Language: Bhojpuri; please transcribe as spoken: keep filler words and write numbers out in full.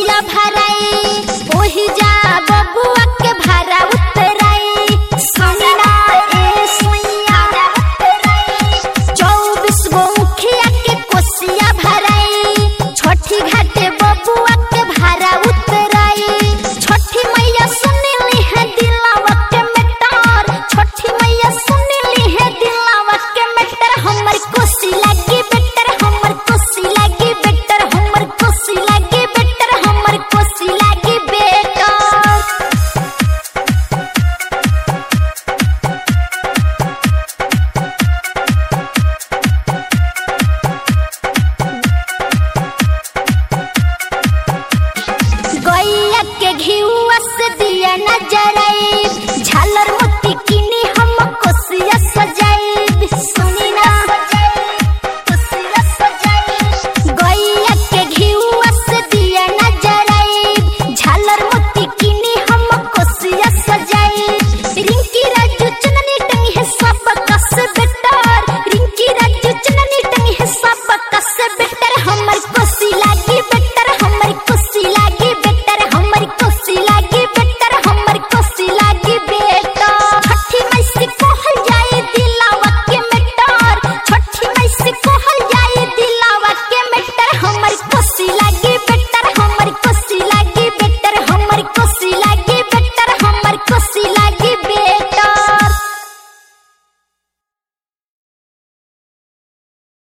कोसिया भराई ओही जा बबुआ के भारा उतराई सुनना ए सुइया चौबीस गो मुखिया के कोसिया भराई छठी घाटे बबुआ के भारा उतराई छठी मैया सुनली है दिलावा के मेटर छठी मैया सुनली है दिलावा के मेटर हमर कोसी लागी बेटर हमर कोसी लागी बेटर हमर कोसी लागी बेटर हमर कोसी लागी बेटर गैया के घिउआ से दिया नजराई झालर मोती की